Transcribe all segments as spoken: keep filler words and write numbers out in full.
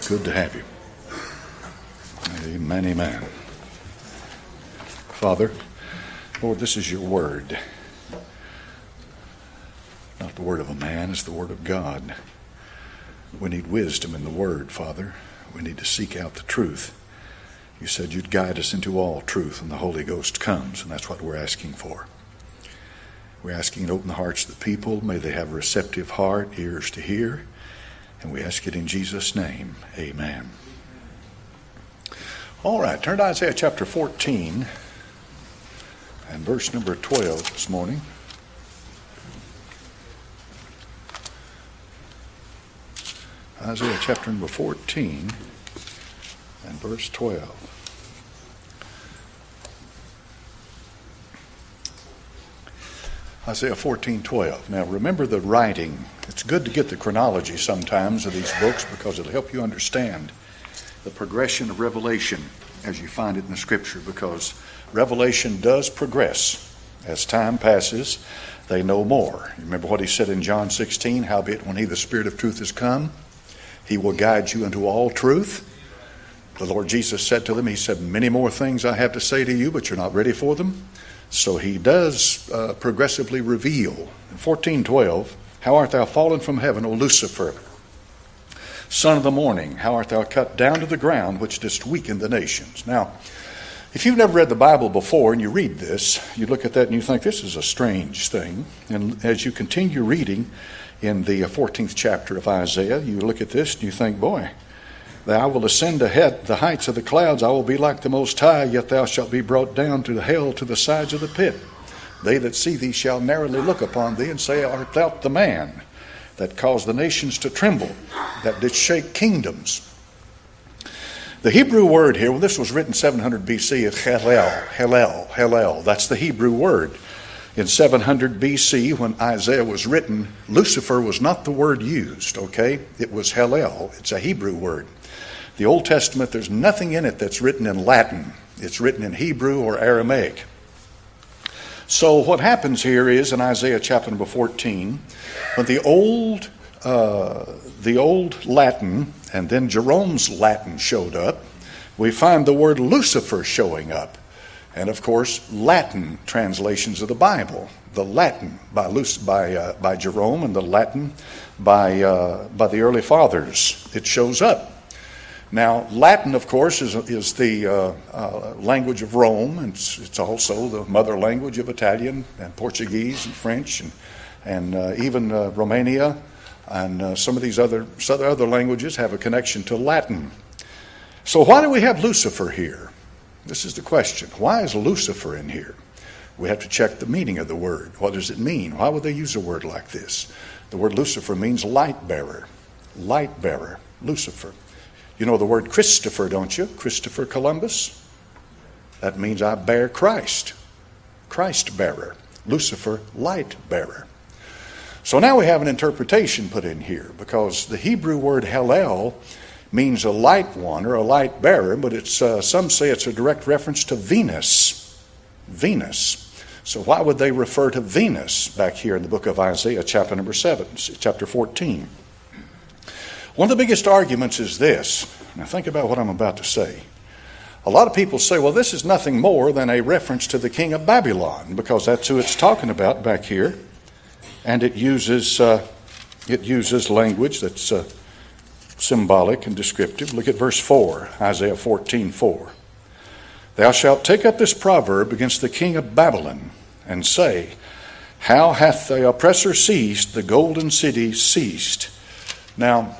Good to have you. Amen, amen. Father, Lord, this is your word. Not the word of a man, it's the word of God. We need wisdom in the word, Father. We need to seek out the truth. You said you'd guide us into all truth when the Holy Ghost comes, and that's what we're asking for. We're asking to open the hearts of the people. May they have a receptive heart, ears to hear. And we ask it in Jesus' name. Amen. All right, turn to Isaiah chapter fourteen and verse number twelve this morning. Isaiah chapter number fourteen and verse twelve. Isaiah fourteen twelve. Now remember the writing. It's good to get the chronology sometimes of these books because it'll help you understand the progression of revelation as you find it in the Scripture, because revelation does progress. As time passes, they know more. Remember what he said in John sixteen, howbeit when he, the Spirit of truth, is come, he will guide you into all truth. The Lord Jesus said to them, he said, many more things I have to say to you, but you're not ready for them. So he does uh, progressively reveal. In fourteen twelve, how art thou fallen from heaven, O Lucifer, son of the morning? How art thou cut down to the ground, which didst weaken the nations? Now, if you've never read the Bible before and you read this, you look at that and you think this is a strange thing. And as you continue reading in the fourteenth chapter of Isaiah, you look at this and you think, boy, I will ascend ahead the heights of the clouds. I will be like the Most High, yet thou shalt be brought down to the hell, to the sides of the pit. They that see thee shall narrowly look upon thee and say, art thou the man that caused the nations to tremble, that did shake kingdoms? The Hebrew word here, well, this was written seven hundred B C, is Hallel, Hallel, Hallel. That's the Hebrew word. In seven hundred B C, when Isaiah was written, Lucifer was not the word used, okay? It was Hallel. It's a Hebrew word. The Old Testament, there's nothing in it that's written in Latin. It's written in Hebrew or Aramaic. So what happens here is in Isaiah chapter number fourteen, when the old, uh, the old Latin and then Jerome's Latin showed up, we find the word Lucifer showing up. And of course, Latin translations of the Bible. The Latin by Luc- by uh, by Jerome and the Latin by uh, by the early fathers. It shows up. Now, Latin, of course, is is the uh, uh, language of Rome, and it's, it's also the mother language of Italian and Portuguese and French and and uh, even uh, Romania, and uh, some of these other some other languages have a connection to Latin. So, why do we have Lucifer here? This is the question. Why is Lucifer in here? We have to check the meaning of the word. What does it mean? Why would they use a word like this? The word Lucifer means light bearer. Light bearer. Lucifer. You know the word Christopher, don't you? Christopher Columbus. That means I bear Christ. Christ bearer. Lucifer, light bearer. So now we have an interpretation put in here, because the Hebrew word Hallel means a light one or a light bearer, but it's uh, some say it's a direct reference to Venus. Venus. So why would they refer to Venus back here in the book of Isaiah, chapter number seven, chapter fourteen? One of the biggest arguments is this. Now think about what I'm about to say. A lot of people say, well, this is nothing more than a reference to the king of Babylon, because that's who it's talking about back here. And it uses uh, it uses language that's uh, symbolic and descriptive. Look at verse four, Isaiah fourteen four. Thou shalt take up this proverb against the king of Babylon, and say, how hath the oppressor ceased, the golden city ceased? Now,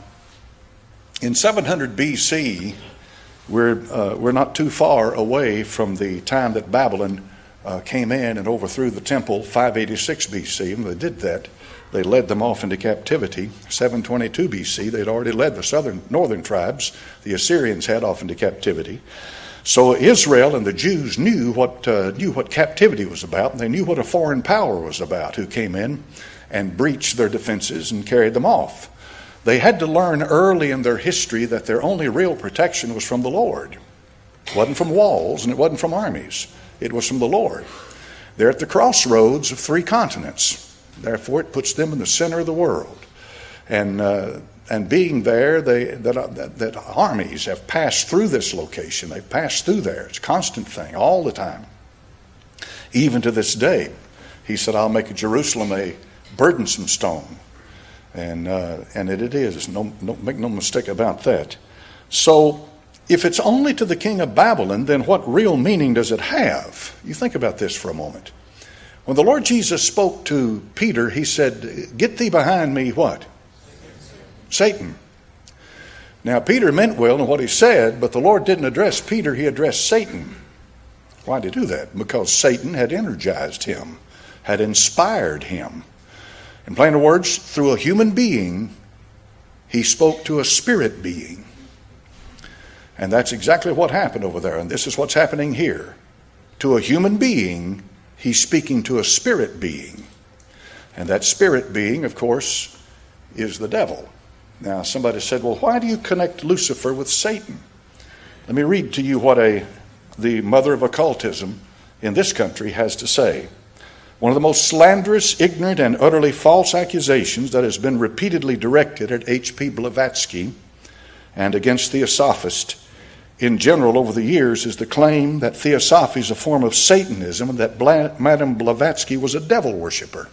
in seven hundred B C, we're uh, we're not too far away from the time that Babylon uh, came in and overthrew the temple, five eighty-six B C. And they did that. They led them off into captivity. seven twenty-two B C, they'd already led the southern northern tribes, the Assyrians had, off into captivity. So Israel and the Jews knew what uh, knew what captivity was about, and they knew what a foreign power was about who came in and breached their defenses and carried them off. They had to learn early in their history that their only real protection was from the Lord. It wasn't from walls and it wasn't from armies. It was from the Lord. They're at the crossroads of three continents. Therefore, it puts them in the center of the world. And uh, and being there, they, that, that, that armies have passed through this location. They've passed through there. It's a constant thing all the time. Even to this day, he said, I'll make Jerusalem a burdensome stone. And uh, and it, it is. No, no, make no mistake about that. So if it's only to the king of Babylon, then what real meaning does it have? You think about this for a moment. When the Lord Jesus spoke to Peter, he said, get thee behind me, what? Satan. Now, Peter meant well in what he said, but the Lord didn't address Peter, he addressed Satan. Why did he do that? Because Satan had energized him, had inspired him. In plainer words, through a human being, he spoke to a spirit being. And that's exactly what happened over there. And this is what's happening here. To a human being, he's speaking to a spirit being. And that spirit being, of course, is the devil. Now, somebody said, well, why do you connect Lucifer with Satan? Let me read to you what a the mother of occultism in this country has to say. One of the most slanderous, ignorant, and utterly false accusations that has been repeatedly directed at H P Blavatsky and against Theosophist in general over the years is the claim that Theosophy is a form of Satanism and that Bla- Madame Blavatsky was a devil worshiper.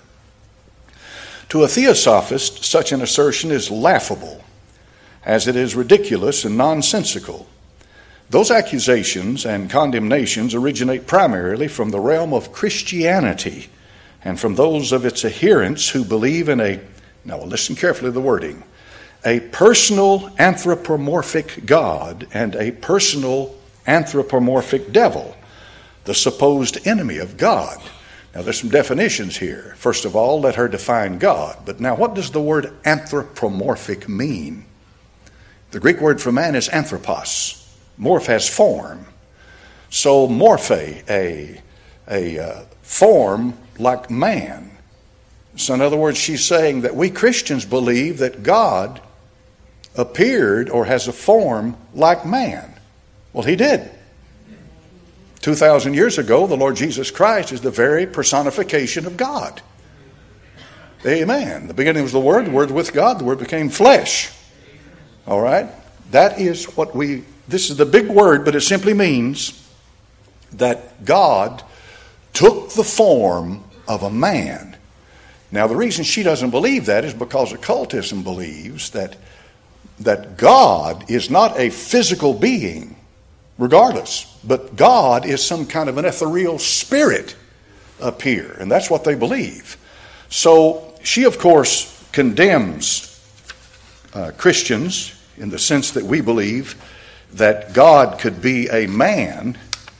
To a Theosophist, such an assertion is laughable, as it is ridiculous and nonsensical. Those accusations and condemnations originate primarily from the realm of Christianity and from those of its adherents who believe in a, now listen carefully to the wording, a personal anthropomorphic God and a personal anthropomorphic devil, the supposed enemy of God. Now there's some definitions here. First of all, let her define God. But now what does the word anthropomorphic mean? The Greek word for man is anthropos. Morph has form. So morphe, a, a uh, form like man. So in other words, she's saying that we Christians believe that God appeared or has a form like man. Well, he did. Two thousand years ago, the Lord Jesus Christ is the very personification of God. Amen. The beginning was the Word, the Word with God, the Word became flesh. All right? That is what we, this is the big word, but it simply means that God took the form of a man. Now, the reason she doesn't believe that is because occultism believes that, that God is not a physical being, regardless, but God is some kind of an ethereal spirit up here, and that's what they believe. So she, of course, condemns uh, Christians in the sense that we believe that God could be a man.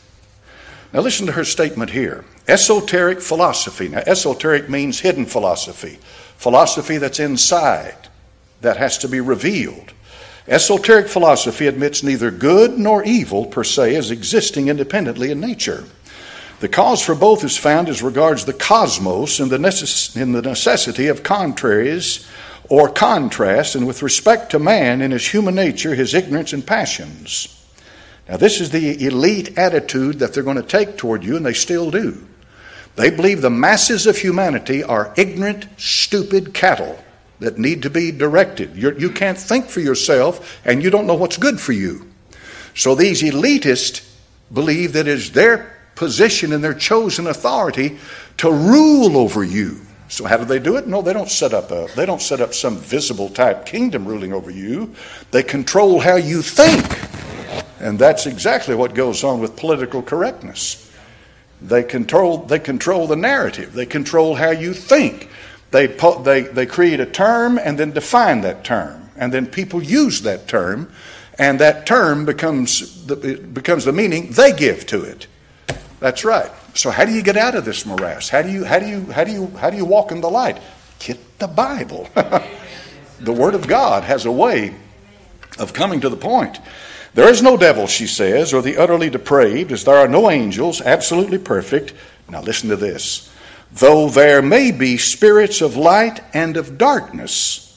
Now listen to her statement here. Esoteric philosophy. Now esoteric means hidden philosophy. Philosophy that's inside, that has to be revealed. Esoteric philosophy admits neither good nor evil per se as existing independently in nature. The cause for both is found as regards the cosmos and the, necess- in the necessity of contraries or contrast, and with respect to man in his human nature, his ignorance and passions. Now this is the elite attitude that they're going to take toward you, and they still do. They believe the masses of humanity are ignorant, stupid cattle that need to be directed. You're, you can't think for yourself, and you don't know what's good for you. So these elitists believe that it's their position and their chosen authority to rule over you. So how do they do it? No, they don't set up a, they don't set up some visible type kingdom ruling over you. They control how you think. And that's exactly what goes on with political correctness. They control, they control the narrative. They control how you think. They, they, they create a term and then define that term. And then people use that term, and that term becomes the, it becomes the meaning they give to it. That's right. So how do you get out of this morass? How do you how do you how do you how do you walk in the light? Get the Bible. The Word of God has a way of coming to the point. There is no devil, she says, or the utterly depraved, as there are no angels, absolutely perfect. Now listen to this. Though there may be spirits of light and of darkness.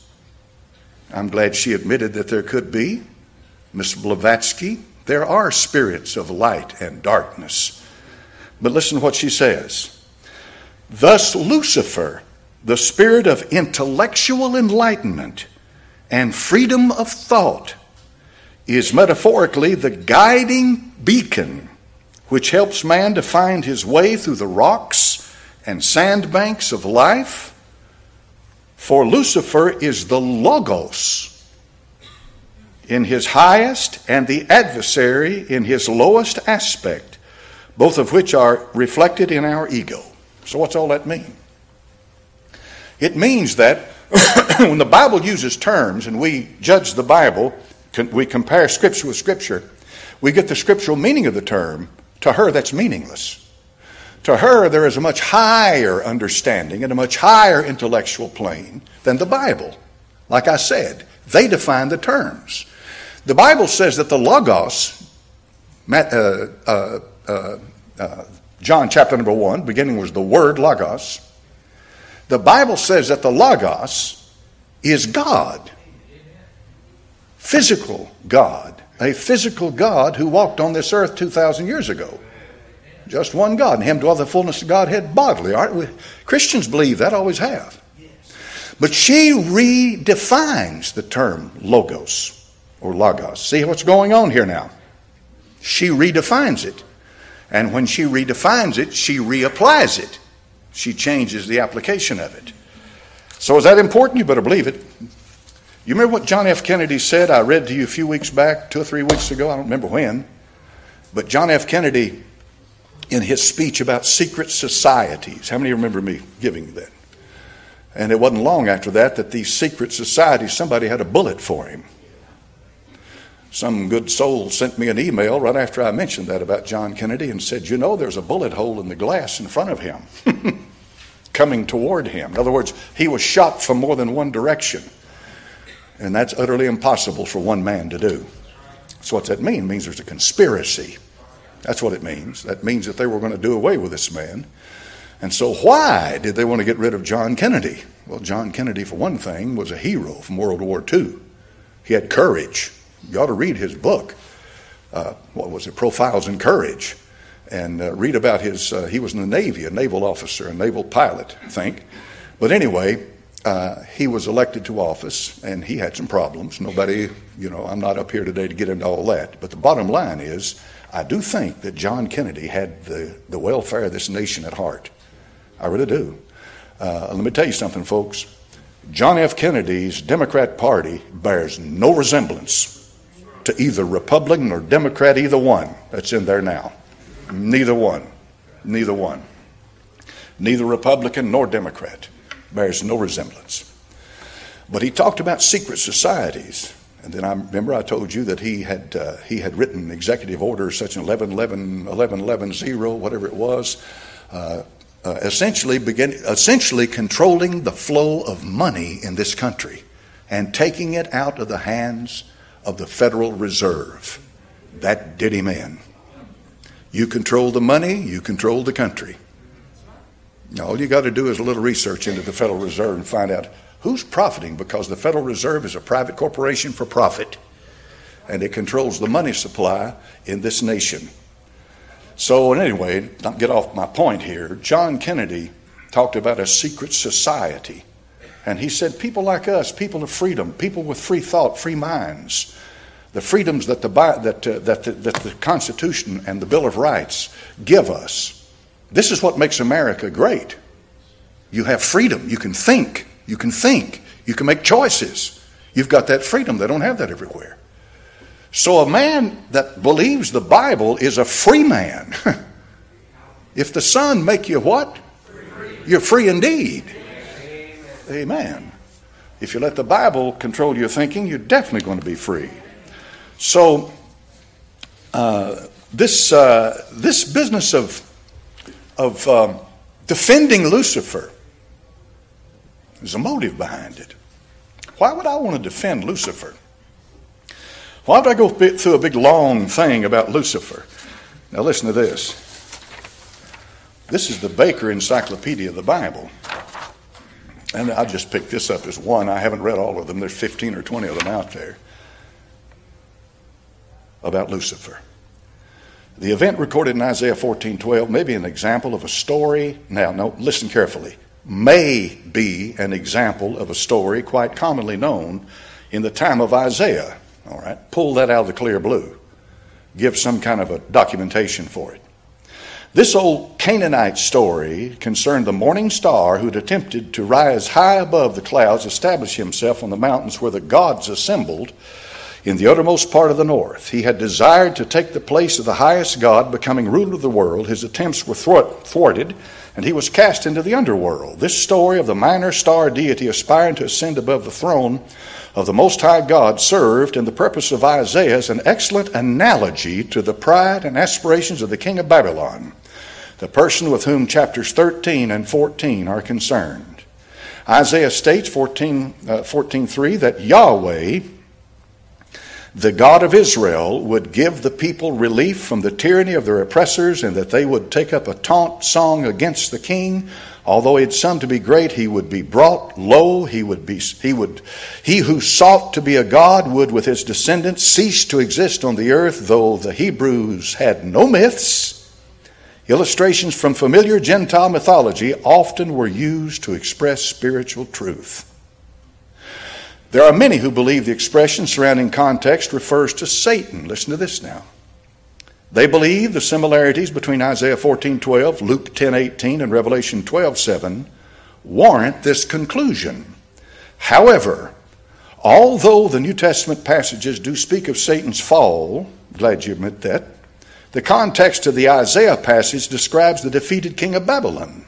I'm glad she admitted that there could be. Miss Blavatsky, there are spirits of light and darkness. But listen to what she says. Thus Lucifer, the spirit of intellectual enlightenment and freedom of thought is metaphorically the guiding beacon which helps man to find his way through the rocks and sandbanks of life. For Lucifer is the Logos in his highest and the adversary in his lowest aspect, both of which are reflected in our ego. So what's all that mean? It means that when the Bible uses terms and we judge the Bible, we compare Scripture with Scripture, we get the scriptural meaning of the term. To her, that's meaningless. To her, there is a much higher understanding and a much higher intellectual plane than the Bible. Like I said, they define the terms. The Bible says that the Logos, uh, uh, uh, uh, John chapter number one, beginning was the word Logos. The Bible says that the Logos is God. Physical God. A physical God who walked on this earth two thousand years ago. Just one God. In him dwell the fullness of Godhead bodily. Aren't we? Christians believe that, always have. But she redefines the term Logos or Logos. See what's going on here now? She redefines it. And when she redefines it, she reapplies it. She changes the application of it. So is that important? You better believe it. You remember what John F. Kennedy said? I read to you a few weeks back, two or three weeks ago. I don't remember when. But John F. Kennedy, in his speech about secret societies, how many remember me giving that? And it wasn't long after that that these secret societies, somebody had a bullet for him. Some good soul sent me an email right after I mentioned that about John Kennedy and said, you know, there's a bullet hole in the glass in front of him coming toward him. In other words, he was shot from more than one direction. And that's utterly impossible for one man to do. So what's that mean? It means there's a conspiracy. That's what it means. That means that they were going to do away with this man. And so why did they want to get rid of John Kennedy? Well, John Kennedy, for one thing, was a hero from World War Two. He had courage. You ought to read his book. Uh, what was it? Profiles in Courage. And uh, read about his, uh, he was in the Navy, a naval officer, a naval pilot, I think. But anyway, uh, he was elected to office, and he had some problems. Nobody, you know, I'm not up here today to get into all that. But the bottom line is, I do think that John Kennedy had the, the welfare of this nation at heart. I really do. Uh, let me tell you something, folks. John F. Kennedy's Democrat Party bears no resemblance to either Republican or Democrat, either one that's in there now. Neither one. Neither one. Neither Republican nor Democrat bears no resemblance. But he talked about secret societies. And then I remember I told you that he had uh, he had written executive orders such as eleven eleven, eleven eleven zero, whatever it was, uh, uh, essentially begin, essentially controlling the flow of money in this country and taking it out of the hands of the Federal Reserve. That did him in. You control the money, you control the country. All you got to do is a little research into the Federal Reserve and find out who's profiting, because the Federal Reserve is a private corporation for profit, and it controls the money supply in this nation. So anyway, not get off my point here, John Kennedy talked about a secret society. And he said people like us, people of freedom, people with free thought, free minds, the freedoms that the, that, uh, that, the, that the Constitution and the Bill of Rights give us. This is what makes America great. You have freedom. You can think. You can think. You can make choices. You've got that freedom. They don't have that everywhere. So a man that believes the Bible is a free man. If the Son make you what? Free. You're free indeed. Amen. Amen. If you let the Bible control your thinking, you're definitely going to be free. So uh, this uh, this business of of um, defending Lucifer, there's a motive behind it. Why would I want to defend Lucifer? Why would I go through a big long thing about Lucifer? Now listen to this. This is the Baker Encyclopedia of the Bible. And I just picked this up as one. I haven't read all of them. There's fifteen or twenty of them out there about Lucifer. The event recorded in Isaiah fourteen twelve may be an example of a story. Now, no, listen carefully. May be an example of a story quite commonly known in the time of Isaiah. All right, pull that out of the clear blue. Give some kind of a documentation for it. This old Canaanite story concerned the morning star who had attempted to rise high above the clouds, establish himself on the mountains where the gods assembled in the uttermost part of the north. He had desired to take the place of the highest God, becoming ruler of the world. His attempts were thwarted, and he was cast into the underworld. This story of the minor star deity aspiring to ascend above the throne of the Most High God served in the purpose of Isaiah as an excellent analogy to the pride and aspirations of the king of Babylon, the person with whom chapters thirteen and fourteen are concerned. Isaiah states, fourteen, uh, fourteen three, that Yahweh, the God of Israel, would give the people relief from the tyranny of their oppressors, and that they would take up a taunt song against the king. Although he had some to be great, he would be brought low. He would be, he would, he who sought to be a god would, with his descendants, cease to exist on the earth. Though the Hebrews had no myths, illustrations from familiar Gentile mythology often were used to express spiritual truth. There are many who believe the expression surrounding context refers to Satan. Listen to this now. They believe the similarities between Isaiah fourteen twelve, Luke ten eighteen, and Revelation twelve seven warrant this conclusion. However, although the New Testament passages do speak of Satan's fall, glad you admit that, the context of the Isaiah passage describes the defeated king of Babylon.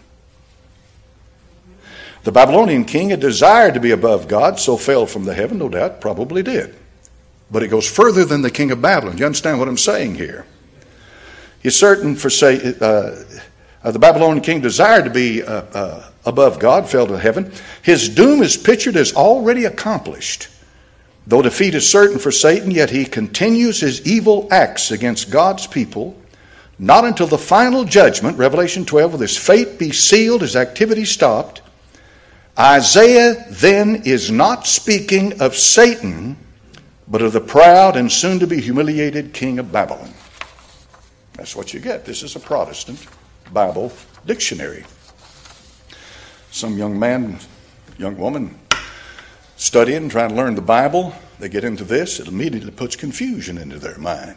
The Babylonian king had desired to be above God, so fell from the heaven, no doubt, probably did. But it goes further than the king of Babylon. You understand what I'm saying here? It's certain for say uh, uh, the Babylonian king desired to be uh, uh, above God, fell to heaven. His doom is pictured as already accomplished. Though defeat is certain for Satan, yet he continues his evil acts against God's people, not until the final judgment, Revelation twelve, with his fate be sealed, his activity stopped. Isaiah then is not speaking of Satan, but of the proud and soon to be humiliated king of Babylon. That's what you get. This is a Protestant Bible dictionary. Some young man, young woman studying, trying to learn the Bible, they get into this, it immediately puts confusion into their mind.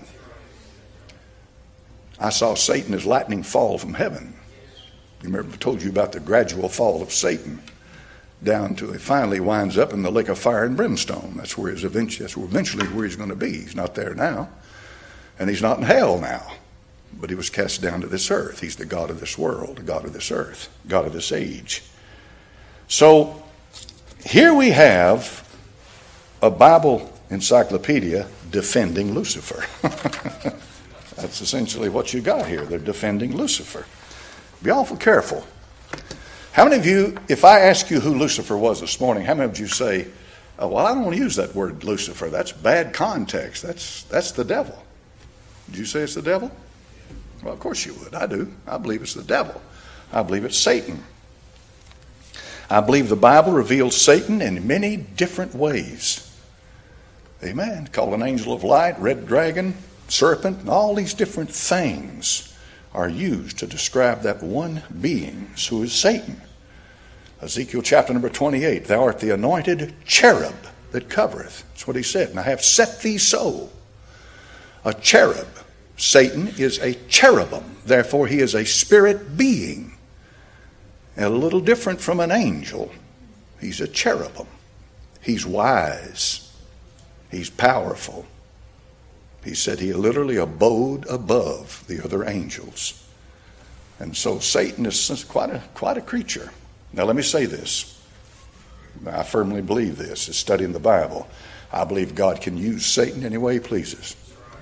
I saw Satan as lightning fall from heaven. You remember I told you about the gradual fall of Satan down to he finally winds up in the lake of fire and brimstone. That's where he's eventually, that's where eventually where he's going to be. He's not there now, and he's not in hell now. But he was cast down to this earth. He's the God of this world, the God of this earth, God of this age. So here we have a Bible encyclopedia defending Lucifer. That's essentially what you got here. They're defending Lucifer. Be awful careful. How many of you, if I ask you who Lucifer was this morning, how many of you say, oh, well, I don't want to use that word Lucifer. That's bad context. That's, that's the devil. Did you say it's the devil? Well, of course you would. I do. I believe it's the devil. I believe it's Satan. I believe the Bible reveals Satan in many different ways. Amen. Called an angel of light, red dragon, serpent, and all these different things are used to describe that one being who is Satan. Ezekiel chapter number twenty-eight, thou art the anointed cherub that covereth. That's what he said. And I have set thee so. A cherub. Satan is a cherubim. Therefore, he is a spirit being. And a little different from an angel. He's a cherubim. He's wise. He's powerful. He said he literally abode above the other angels. And so Satan is quite a, quite a creature. Now let me say this. I firmly believe this. Is studying the Bible. I believe God can use Satan any way he pleases.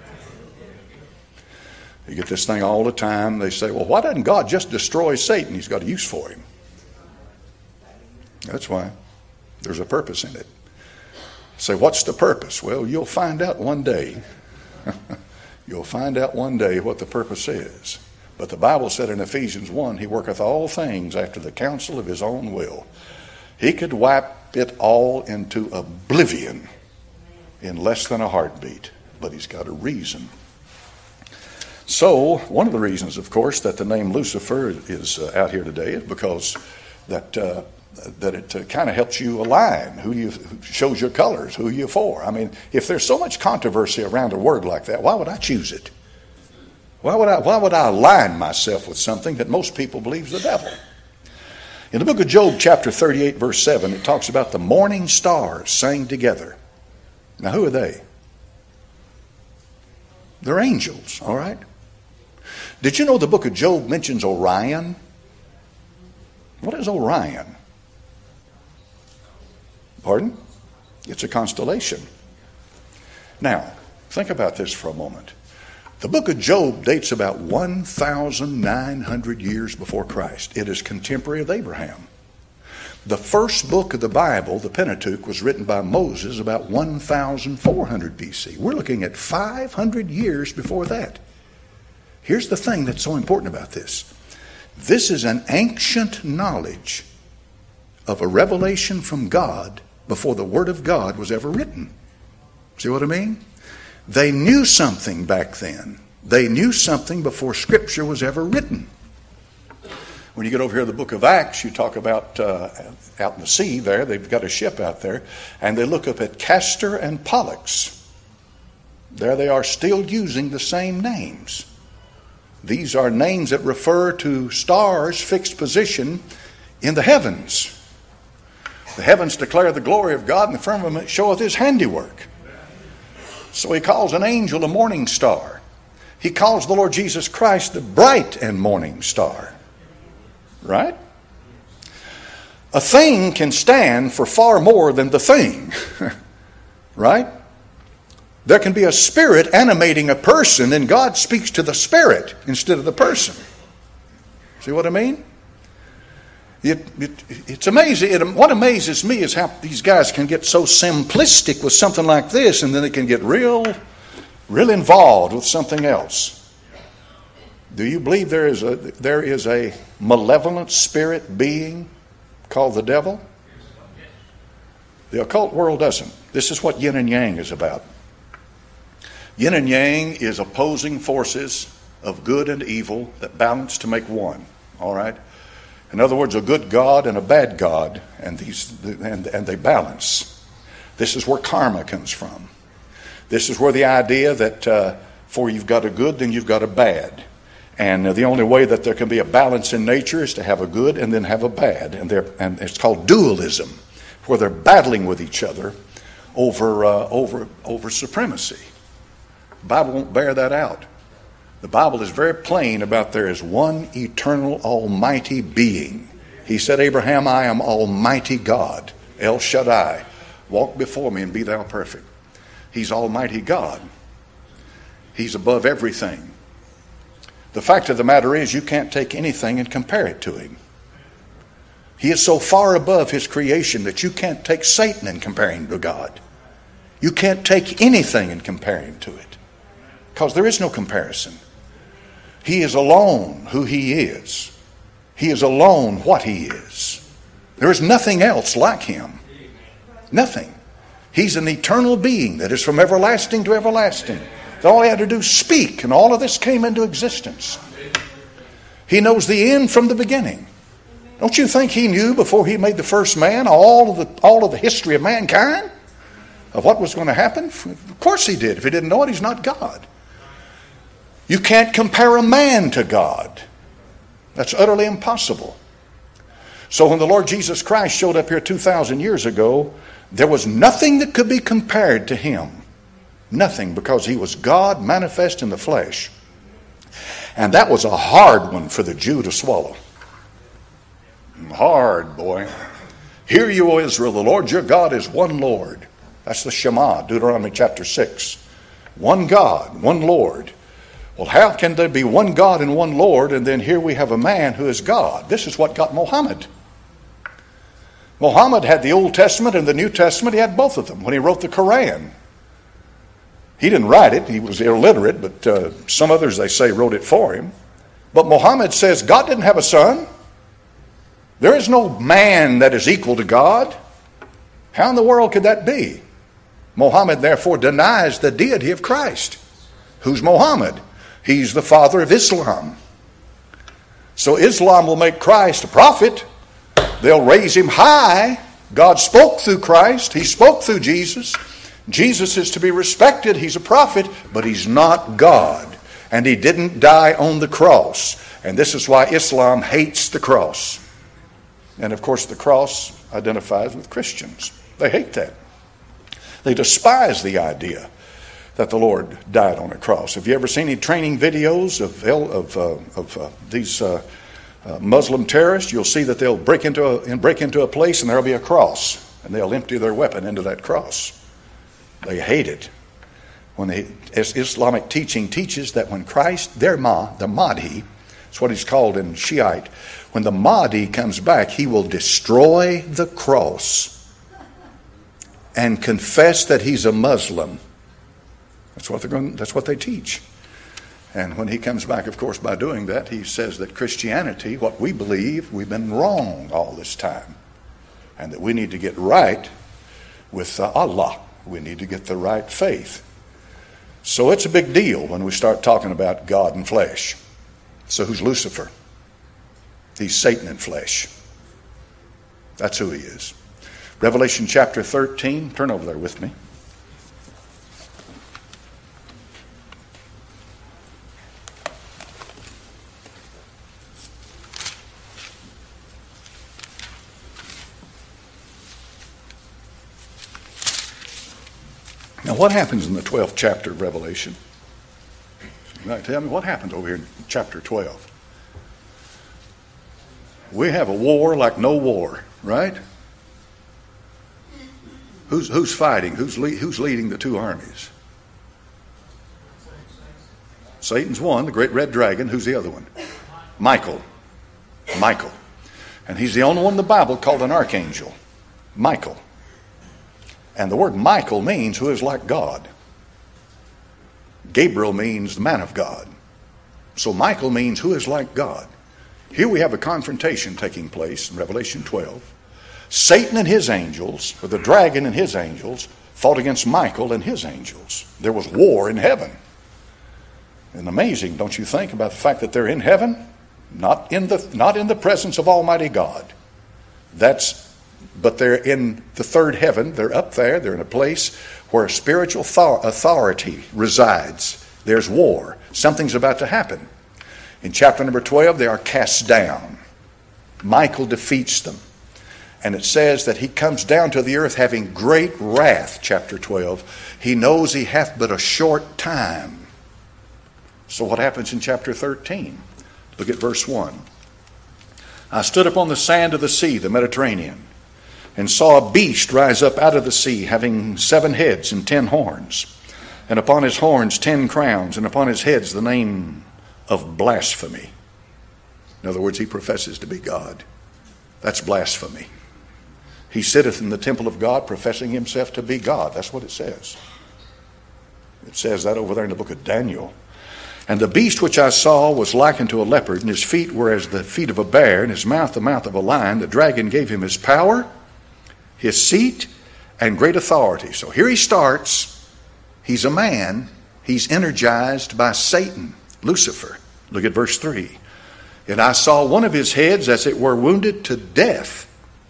You get this thing all the time. They say, well, why doesn't God just destroy Satan? He's got a use for him. That's why. There's a purpose in it. Say, what's the purpose? Well, you'll find out one day. You'll find out one day what the purpose is. But the Bible said in Ephesians one, he worketh all things after the counsel of his own will. He could wipe it all into oblivion in less than a heartbeat. But he's got a reason. So, one of the reasons, of course, that the name Lucifer is uh, out here today is because that uh, that it uh, kind of helps you align, who you shows your colors, who you're for. I mean, if there's so much controversy around a word like that, why would I choose it? Why would I, why would I align myself with something that most people believe is the devil? In the book of Job, chapter thirty-eight, verse seven, it talks about the morning stars sang together. Now, who are they? They're angels, all right? Did you know the book of Job mentions Orion? What is Orion? Pardon? It's a constellation. Now, think about this for a moment. The book of Job dates about one thousand nine hundred years before Christ. It is contemporary of Abraham. The first book of the Bible, the Pentateuch, was written by Moses about one thousand four hundred B C. We're looking at five hundred years before that. Here's the thing that's so important about this. This is an ancient knowledge of a revelation from God before the Word of God was ever written. See what I mean? They knew something back then. They knew something before Scripture was ever written. When you get over here to the book of Acts, you talk about uh, out in the sea there, they've got a ship out there, and they look up at Castor and Pollux. There they are still using the same names. These are names that refer to stars' fixed position in the heavens. The heavens declare the glory of God, and the firmament showeth his handiwork. So he calls an angel a morning star. He calls the Lord Jesus Christ the bright and morning star. Right? A thing can stand for far more than the thing. Right? There can be a spirit animating a person, and God speaks to the spirit instead of the person. See what I mean? It, it, it's amazing. It, what amazes me is how these guys can get so simplistic with something like this, and then they can get real, real involved with something else. Do you believe there is a there is a malevolent spirit being called the devil? The occult world doesn't. This is what yin and yang is about. Yin and yang is opposing forces of good and evil that balance to make one. All right? In other words, a good God and a bad God, and these and, and they balance. This is where karma comes from. This is where the idea that uh, for you've got a good, then you've got a bad. And uh, the only way that there can be a balance in nature is to have a good and then have a bad. And, and it's called dualism, where they're battling with each other over, uh, over, over supremacy. The Bible won't bear that out. The Bible is very plain about there is one eternal almighty being. He said, Abraham, I am almighty God, El Shaddai. Walk before me and be thou perfect. He's almighty God. He's above everything. The fact of the matter is you can't take anything and compare it to him. He is so far above his creation that you can't take Satan and compare him to God. You can't take anything and compare him to it, because there is no comparison. He is alone who he is. He is alone what he is. There is nothing else like him. Nothing. He's an eternal being that is from everlasting to everlasting. All he had to do is speak, and all of this came into existence. He knows the end from the beginning. Don't you think he knew before he made the first man all of the, all of the history of mankind? Of what was going to happen? Of course he did. If he didn't know it, he's not God. You can't compare a man to God. That's utterly impossible. So when the Lord Jesus Christ showed up here two thousand years ago, there was nothing that could be compared to him. Nothing, because he was God manifest in the flesh. And that was a hard one for the Jew to swallow. Hard, boy. Hear you, O Israel, the Lord your God is one Lord. That's the Shema, Deuteronomy chapter six. One God, one Lord. Well, how can there be one God and one Lord, and then here we have a man who is God? This is what got Muhammad. Muhammad had the Old Testament and the New Testament. He had both of them when he wrote the Quran. He didn't write it. He was illiterate, but uh, some others, they say, wrote it for him. But Muhammad says God didn't have a son. There is no man that is equal to God. How in the world could that be? Muhammad, therefore, denies the deity of Christ. Who's Muhammad? He's the father of Islam. So Islam will make Christ a prophet, They'll raise him high. God spoke through Christ. He spoke through Jesus. Jesus is to be respected. He's a prophet, but he's not God. And he didn't die on the cross. And this is why Islam hates the cross. And of course the cross identifies with Christians. They hate that. They despise the idea that the Lord died on a cross. Have you ever seen any training videos of of, uh, of uh, these uh, uh, Muslim terrorists? You'll see that they'll break into a break into a place and there'll be a cross, and they'll empty their weapon into that cross. They hate it. When the Islamic teaching teaches that when Christ, their Ma, the Mahdi, that's what he's called in Shiite, when the Mahdi comes back, he will destroy the cross and confess that he's a Muslim. That's what they're going. That's what they teach. And when he comes back, of course, by doing that, he says that Christianity, what we believe, we've been wrong all this time, and that we need to get right with uh, Allah. We need to get the right faith. So it's a big deal when we start talking about God and flesh. So who's Lucifer? He's Satan in flesh. That's who he is. Revelation chapter thirteen. Turn over there with me. Now, what happens in the twelfth chapter of Revelation? You might tell me what happens over here in chapter twelve. We have a war like no war, right? Who's who's fighting? Who's le- who's leading the two armies? Satan's one, the great red dragon. Who's the other one? Michael. Michael. And he's the only one in the Bible called an archangel. Michael. And the word Michael means who is like God. Gabriel means the man of God. So Michael means who is like God. Here we have a confrontation taking place in Revelation twelve. Satan and his angels, or the dragon and his angels, fought against Michael and his angels. There was war in heaven. And amazing, don't you think, about the fact that they're in heaven? Not in the, not in the presence of Almighty God. That's But they're in the third heaven. They're up there. They're in a place where spiritual authority resides. There's war. Something's about to happen. In chapter number twelve, they are cast down. Michael defeats them. And it says that he comes down to the earth having great wrath, chapter twelve. He knows he hath but a short time. So what happens in chapter thirteen? Look at verse one. I stood upon the sand of the sea, the Mediterranean, and saw a beast rise up out of the sea, having seven heads and ten horns, and upon his horns ten crowns, and upon his heads the name of blasphemy. In other words, he professes to be God. That's blasphemy. He sitteth in the temple of God, professing himself to be God. That's what it says. It says that over there in the book of Daniel. And the beast which I saw was like unto a leopard, and his feet were as the feet of a bear, and his mouth the mouth of a lion. The dragon gave him his power, his seat, and great authority. So here he starts. He's a man. He's energized by Satan, Lucifer. Look at verse three. And I saw one of his heads as it were wounded to death.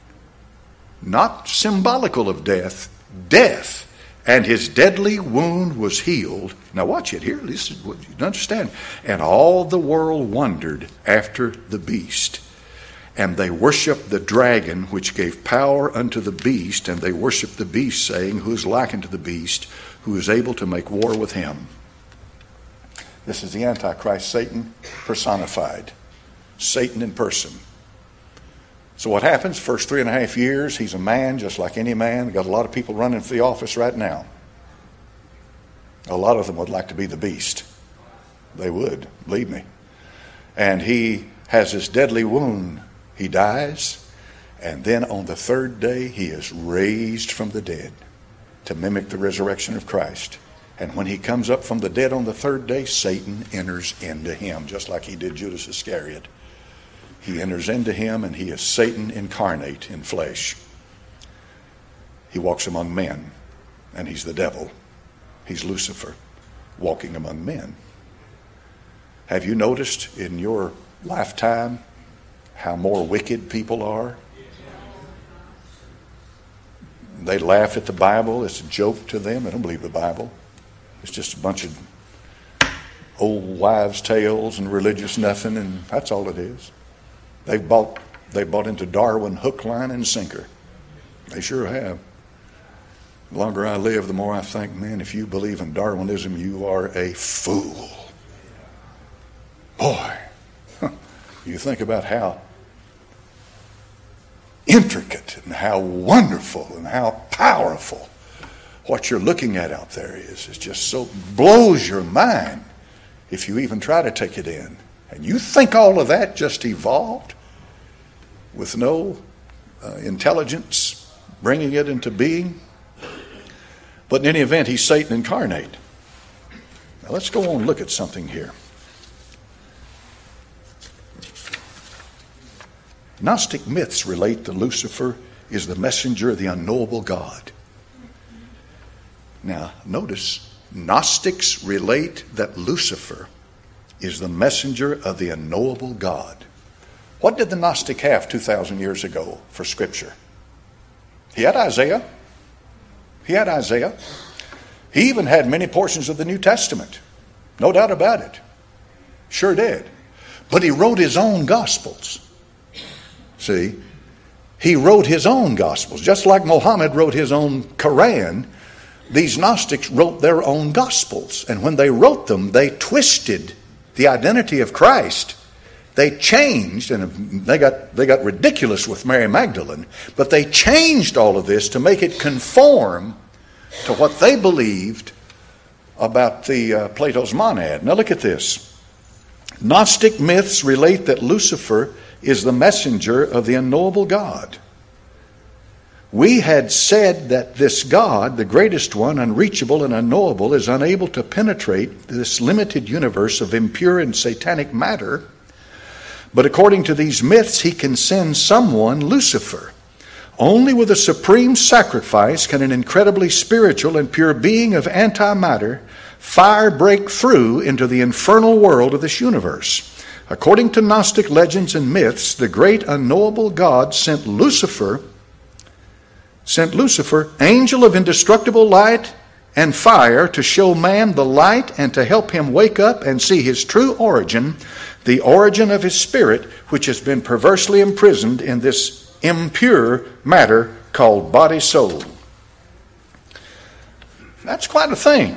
Not symbolical of death, death. And his deadly wound was healed. Now watch it here. This is what you understand. And all the world wondered after the beast. And they worshiped the dragon, which gave power unto the beast. And they worshiped the beast, saying, who is like unto the beast, who is able to make war with him. This is the Antichrist, Satan personified. Satan in person. So what happens? First three and a half years, he's a man just like any man. We've got a lot of people running for the office right now. A lot of them would like to be the beast. They would, believe me. And he has this deadly wound. He dies. And then on the third day, he is raised from the dead to mimic the resurrection of Christ. And when he comes up from the dead on the third day, Satan enters into him, just like he did Judas Iscariot. He enters into him, and he is Satan incarnate in flesh. He walks among men, and he's the devil. He's Lucifer, walking among men. Have you noticed in your lifetime how more wicked people are They laugh at the Bible. It's a joke to them. They don't believe the Bible. It's just a bunch of old wives' tales and religious nothing, and that's all it is. They've bought, they've bought into Darwin hook, line, and sinker. They sure have. The longer I live, the more I think, man, if you believe in Darwinism, you are a fool. Boy, you think about how intricate and how wonderful and how powerful what you're looking at out there is. It just so blows your mind if you even try to take it in. And you think all of that just evolved with no uh, intelligence bringing it into being? But in any event, he's Satan incarnate. Now let's go on and look at something here. Gnostic myths relate that Lucifer is the messenger of the unknowable God. Now, notice, Gnostics relate that Lucifer is the messenger of the unknowable God. What did the Gnostic have two thousand years ago for Scripture? He had Isaiah. He had Isaiah. He even had many portions of the New Testament. No doubt about it. Sure did. But he wrote his own Gospels. See? He wrote his own Gospels. Just like Muhammad wrote his own Quran, these Gnostics wrote their own Gospels. And when they wrote them, they twisted the identity of Christ. They changed, and they got they got ridiculous with Mary Magdalene, but they changed all of this to make it conform to what they believed about the uh, Plato's monad. Now look at this. Gnostic myths relate that Lucifer is the messenger of the unknowable God. We had said that this God, the greatest one, unreachable and unknowable, is unable to penetrate this limited universe of impure and satanic matter. But according to these myths, he can send someone, Lucifer. Only with a supreme sacrifice can an incredibly spiritual and pure being of antimatter fire break through into the infernal world of this universe. According to Gnostic legends and myths, the great unknowable God sent Lucifer, sent Lucifer, angel of indestructible light and fire, to show man the light and to help him wake up and see his true origin, the origin of his spirit, which has been perversely imprisoned in this impure matter called body-soul. That's quite a thing.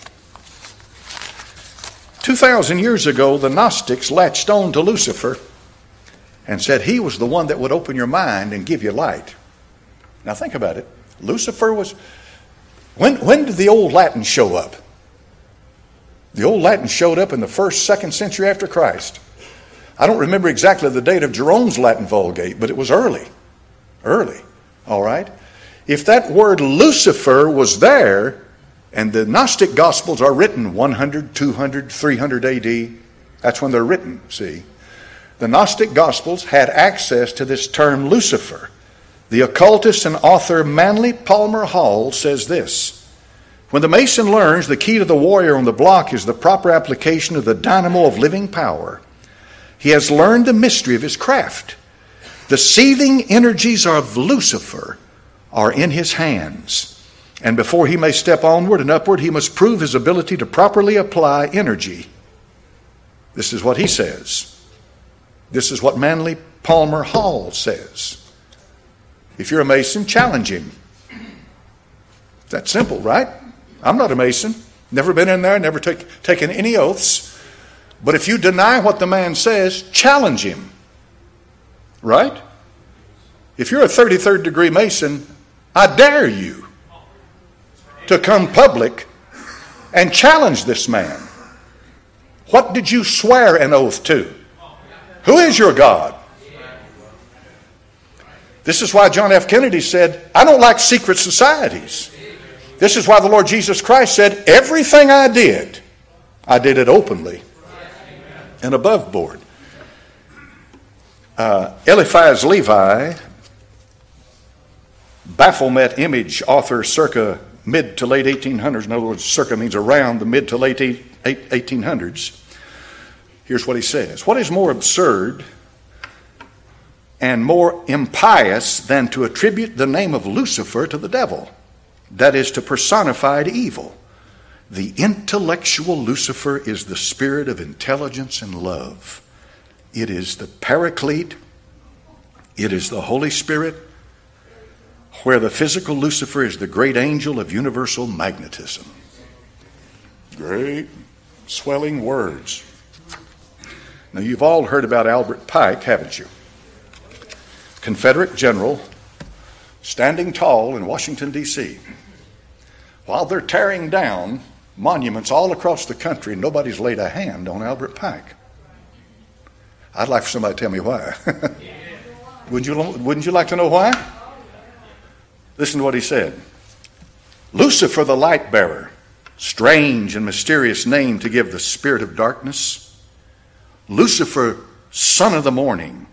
Two thousand years ago, the Gnostics latched on to Lucifer and said he was the one that would open your mind and give you light. Now think about it. Lucifer was... When, when did the Old Latin show up? The Old Latin showed up in the first, second century after Christ. I don't remember exactly the date of Jerome's Latin Vulgate, but it was early. Early. All right? If that word Lucifer was there, and the Gnostic Gospels are written one hundred, two hundred, three hundred A D, that's when they're written, see? The Gnostic Gospels had access to this term Lucifer. The occultist and author Manly Palmer Hall says this: when the Mason learns the key to the warrior on the block is the proper application of the dynamo of living power, he has learned the mystery of his craft. The seething energies of Lucifer are in his hands. And before he may step onward and upward, he must prove his ability to properly apply energy. This is what he says. This is what Manly Palmer Hall says. If you're a Mason, challenge him. That's simple, right? I'm not a Mason. Never been in there, never take, taken any oaths. But if you deny what the man says, challenge him. Right? If you're a thirty-third degree Mason, I dare you to come public and challenge this man. What did you swear an oath to? Who is your God? This is why John F. Kennedy said, I don't like secret societies. This is why the Lord Jesus Christ said, everything I did, I did it openly and above board. Uh, Eliphaz Levi, Baphomet image author circa mid to late eighteen hundreds. In other words, circa means around the mid to late eighteen hundreds. Here's what he says. What is more absurd and more impious than to attribute the name of Lucifer to the devil, that is, to personified evil. The intellectual Lucifer is the spirit of intelligence and love. It is the Paraclete. It is the Holy Spirit, where the physical Lucifer is the great angel of universal magnetism. Great swelling words. Now, you've all heard about Albert Pike, haven't you? Confederate general, standing tall in Washington, D C While they're tearing down monuments all across the country, nobody's laid a hand on Albert Pike. I'd like for somebody to tell me why. Wouldn't you, wouldn't you like to know why? Listen to what he said. Lucifer the light bearer, strange and mysterious name to give the spirit of darkness. Lucifer, son of the morning.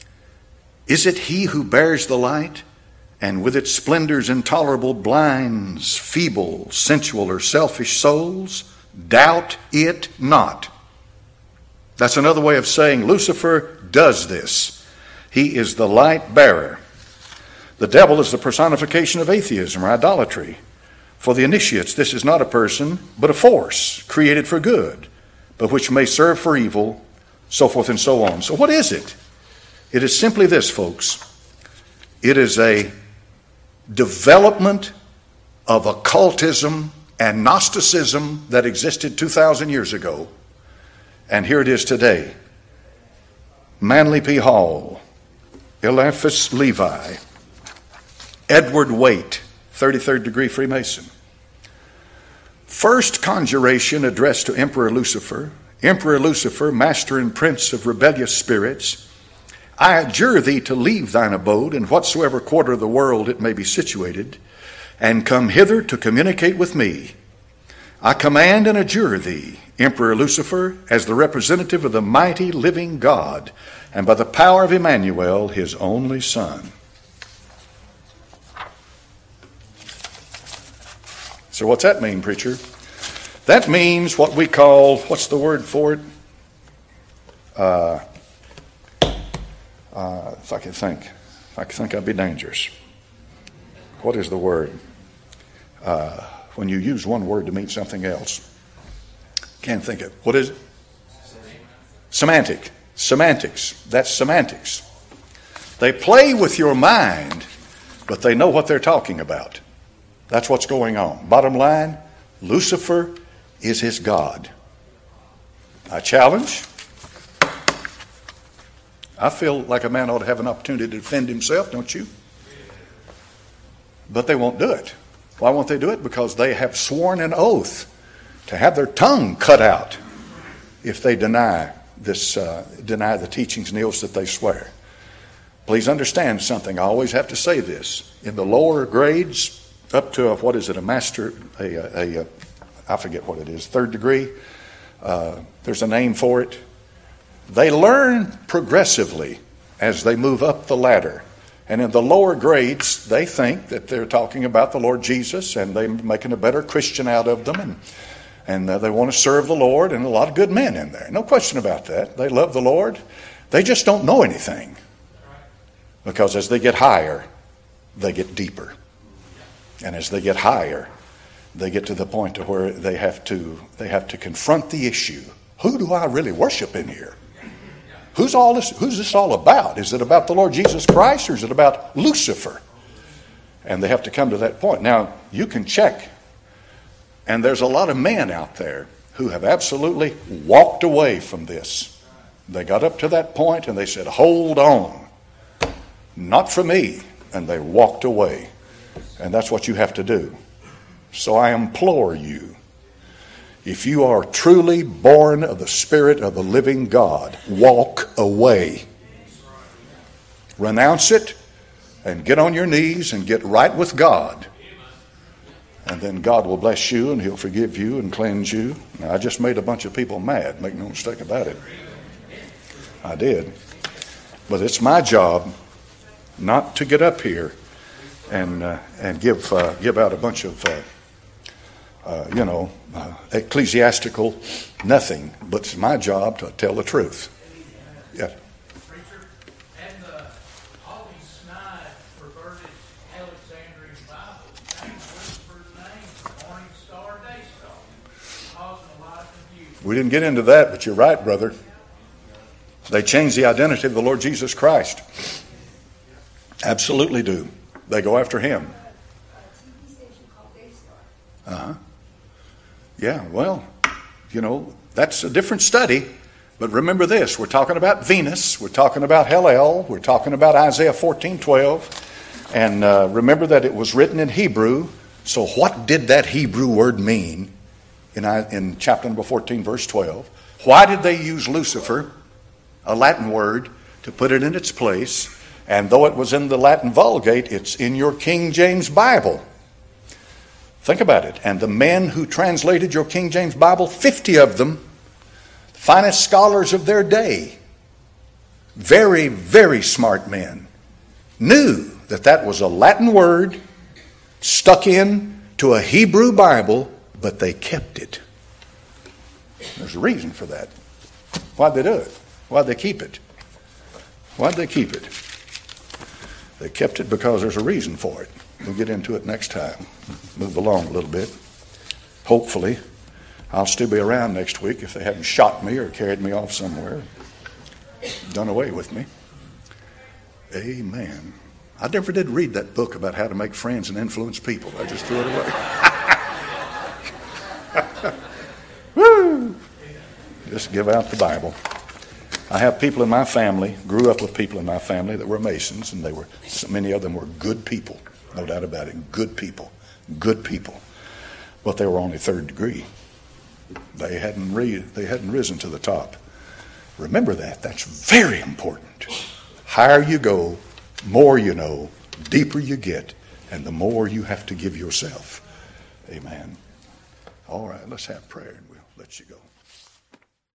Is it he who bears the light, and with its splendors intolerable blinds feeble, sensual, or selfish souls? Doubt it not. That's another way of saying Lucifer does this. He is the light bearer. The devil is the personification of atheism or idolatry. For the initiates, this is not a person, but a force created for good, but which may serve for evil, so forth and so on. So what is it? It is simply this, folks. It is a development of occultism and Gnosticism that existed two thousand years ago. And here it is today. Manly P. Hall, Eliphas Levi, Edward Waite, thirty-third degree Freemason. First conjuration addressed to Emperor Lucifer. Emperor Lucifer, master and prince of rebellious spirits, I adjure thee to leave thine abode in whatsoever quarter of the world it may be situated, and come hither to communicate with me. I command and adjure thee, Emperor Lucifer, as the representative of the mighty living God, and by the power of Emmanuel, his only Son. So what's that mean, preacher? That means what we call, what's the word for it? Uh, uh, if I could think. If I could think, I'd be dangerous. What is the word? Uh, when you use one word to mean something else. Can't think of it. What is it? Semantic. Semantics. That's semantics. They play with your mind, but they know what they're talking about. That's what's going on. Bottom line, Lucifer is his God. I challenge. I feel like a man ought to have an opportunity to defend himself, don't you? But they won't do it. Why won't they do it? Because they have sworn an oath to have their tongue cut out if they deny this, uh, deny the teachings and the oaths that they swear. Please understand something. I always have to say this. In the lower grades, up to a, what is it, a master, a, a, a I forget what it is, third degree. Uh, there's a name for it. They learn progressively as they move up the ladder. And in the lower grades, they think that they're talking about the Lord Jesus, and they're making a better Christian out of them, and and uh, they want to serve the Lord, and a lot of good men in there. No question about that. They love the Lord. They just don't know anything. Because as they get higher, they get deeper. And as they get higher, they get to the point to where they have to they have to confront the issue. Who do I really worship in here? Who's all this who's this all about? Is it about the Lord Jesus Christ, or is it about Lucifer? And they have to come to that point. Now, you can check. And there's a lot of men out there who have absolutely walked away from this. They got up to that point and they said, hold on. Not for me. And they walked away. And that's what you have to do. So I implore you, if you are truly born of the Spirit of the living God, walk away. Renounce it and get on your knees and get right with God. And then God will bless you and he'll forgive you and cleanse you. Now, I just made a bunch of people mad. Make no mistake about it. I did. But it's my job not to get up here and uh, and give uh, give out a bunch of uh, uh, you know uh, ecclesiastical nothing. But it's my job to tell the truth. Yeah. Preacher, had the We didn't get into that, but you're right, brother. They change the identity of the Lord Jesus Christ. Absolutely do. They go after him. Uh-huh. Yeah, well, you know, that's a different study. But remember this, we're talking about Venus, we're talking about Hellel, we're talking about Isaiah fourteen twelve. And uh, remember that it was written in Hebrew. So what did that Hebrew word mean in, in chapter number fourteen, verse twelve? Why did they use Lucifer, a Latin word, to put it in its place? And though it was in the Latin Vulgate, it's in your King James Bible. Think about it. And the men who translated your King James Bible, fifty of them, finest scholars of their day, very, very smart men, knew that that was a Latin word stuck in to a Hebrew Bible, but they kept it. There's a reason for that. Why'd they do it? Why'd they keep it? Why'd they keep it? They kept it because there's a reason for it. We'll get into it next time. Move along a little bit. Hopefully, I'll still be around next week if they haven't shot me or carried me off somewhere, done away with me. Amen. I never did read that book about how to make friends and influence people. I just threw it away. Woo! Just give out the Bible. I have people in my family, grew up with people in my family that were Masons, and they were, many of them were good people, no doubt about it, good people, good people. But they were only third degree. They hadn't re- they hadn't risen to the top. Remember that. That's very important. Higher you go, more you know, deeper you get, and the more you have to give yourself. Amen. All right, let's have prayer and we'll let you go.